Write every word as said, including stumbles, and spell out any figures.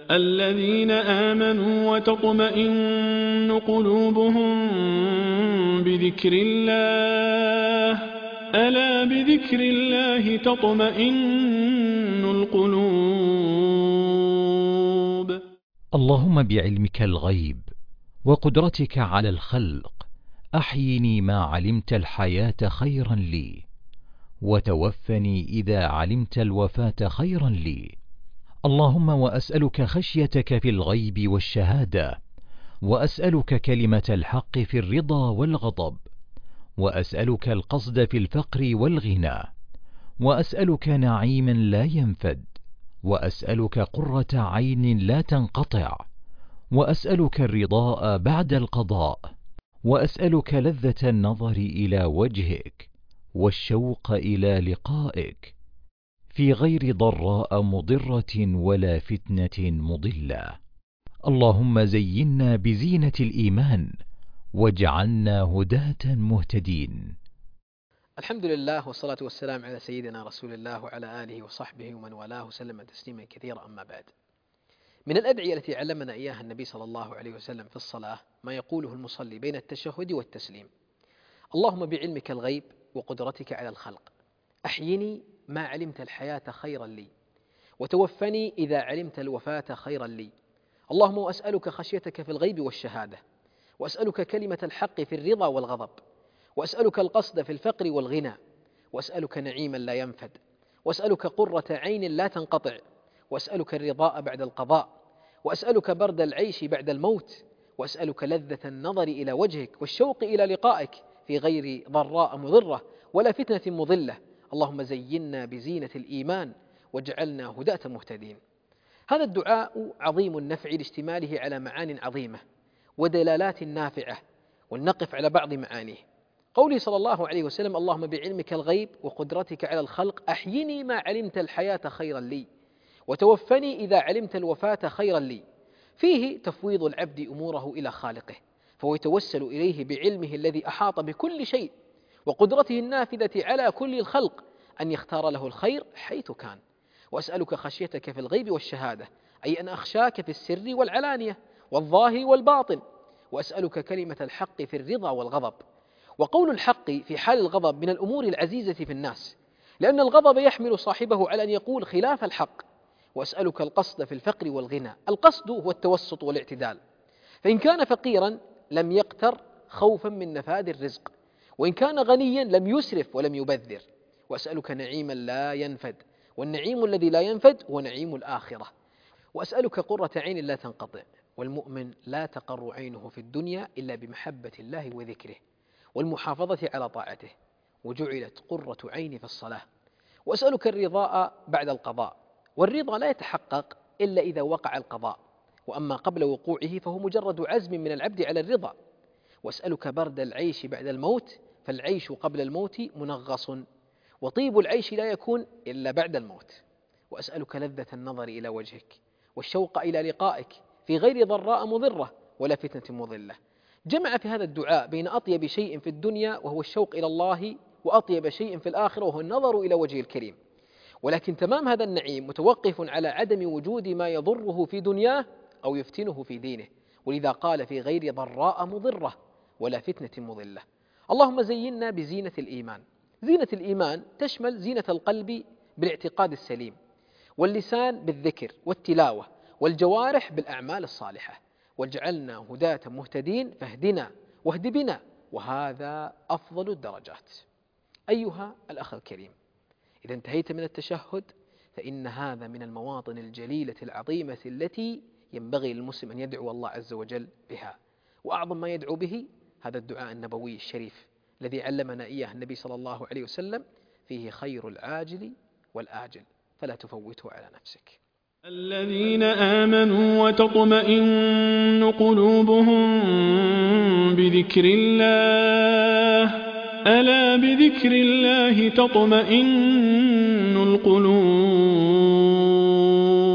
الذين آمنوا وتطمئن قلوبهم بذكر الله ألا بذكر الله تطمئن القلوب. اللهم بعلمك الغيب وقدرتك على الخلق أحيني ما علمت الحياة خيرا لي، وتوفني إذا علمت الوفاة خيرا لي. اللهم وأسألك خشيتك في الغيب والشهادة، وأسألك كلمة الحق في الرضا والغضب، وأسألك القصد في الفقر والغنى، وأسألك نعيما لا ينفد، وأسألك قرة عين لا تنقطع، وأسألك الرضاء بعد القضاء، وأسألك لذة النظر إلى وجهك والشوق إلى لقائك في غير ضراء مضرة ولا فتنة مضلة. اللهم زينا بزينة الإيمان واجعلنا هداة مهتدين. الحمد لله والصلاة والسلام على سيدنا رسول الله وعلى آله وصحبه ومن والاه وسلم تسليما كثيرا. أما بعد، من الأدعية التي علمنا إياها النبي صلى الله عليه وسلم في الصلاة ما يقوله المصلي بين التشهد والتسليم: اللهم بعلمك الغيب وقدرتك على الخلق أحيني ما علمت الحياة خيرا لي، وتوفني إذا علمت الوفاة خيرا لي. اللهم وأسألك خشيتك في الغيب والشهادة، وأسألك كلمة الحق في الرضا والغضب، وأسألك القصد في الفقر والغنى، وأسألك نعيما لا ينفد، وأسألك قرة عين لا تنقطع، وأسألك الرضاء بعد القضاء، وأسألك برد العيش بعد الموت، وأسألك لذة النظر إلى وجهك والشوق إلى لقائك في غير ضراء مضرة ولا فتنة مضلة. اللهم زينا بزينة الإيمان واجعلنا هداة مهتدين. هذا الدعاء عظيم النفع لاشتماله على معان عظيمة ودلالات نافعة، ولنقف على بعض معانيه. قوله صلى الله عليه وسلم: اللهم بعلمك الغيب وقدرتك على الخلق أحيني ما علمت الحياة خيرا لي، وتوفني إذا علمت الوفاة خيرا لي. فيه تفويض العبد أموره إلى خالقه، فهو يتوسل إليه بعلمه الذي أحاط بكل شيء وقدرته النافذة على كل الخلق أن يختار له الخير حيث كان. وأسألك خشيتك في الغيب والشهادة، أي أن أخشاك في السر والعلانية والظاهر والباطن. وأسألك كلمة الحق في الرضا والغضب. وقول الحق في حال الغضب من الأمور العزيزة في الناس، لأن الغضب يحمل صاحبه على أن يقول خلاف الحق. وأسألك القصد في الفقر والغنى. القصد هو التوسط والاعتدال، فإن كان فقيرا لم يقتر خوفا من نفاد الرزق، وإن كان غنيا لم يسرف ولم يبذر. وأسألك نعيما لا ينفد، والنعيم الذي لا ينفد هو نعيم الآخرة. وأسألك قرة عين لا تنقطع، والمؤمن لا تقر عينه في الدنيا إلا بمحبة الله وذكره والمحافظة على طاعته، وجعلت قرة عيني في الصلاة. وأسألك الرضاء بعد القضاء، والرضا لا يتحقق إلا إذا وقع القضاء، وأما قبل وقوعه فهو مجرد عزم من العبد على الرضا. وأسألك برد العيش بعد الموت، فالعيش قبل الموت منغص، وطيب العيش لا يكون إلا بعد الموت. وأسألك لذة النظر إلى وجهك والشوق إلى لقائك في غير ضراء مضرة ولا فتنة مضلة. جمع في هذا الدعاء بين أطيب شيء في الدنيا وهو الشوق إلى الله، وأطيب شيء في الآخرة وهو النظر إلى وجه الكريم. ولكن تمام هذا النعيم متوقف على عدم وجود ما يضره في دنياه أو يفتنه في دينه، ولذا قال في غير ضراء مضرة ولا فتنة مضلة. اللهم زينا بزينة الإيمان. زينة الإيمان تشمل زينة القلب بالاعتقاد السليم، واللسان بالذكر والتلاوة، والجوارح بالأعمال الصالحة. واجعلنا هداة مهتدين، فاهدنا واهد بنا، وهذا أفضل الدرجات. أيها الأخ الكريم، إذا انتهيت من التشهد فإن هذا من المواطن الجليلة العظيمة التي ينبغي للمسلم أن يدعو الله عز وجل بها. وأعظم ما يدعو به هذا الدعاء النبوي الشريف الذي علمنا إياه النبي صلى الله عليه وسلم، فيه خير العاجل والآجل، فلا تفوته على نفسك. الذين آمنوا وتطمئن قلوبهم بذكر الله ألا بذكر الله تطمئن القلوب.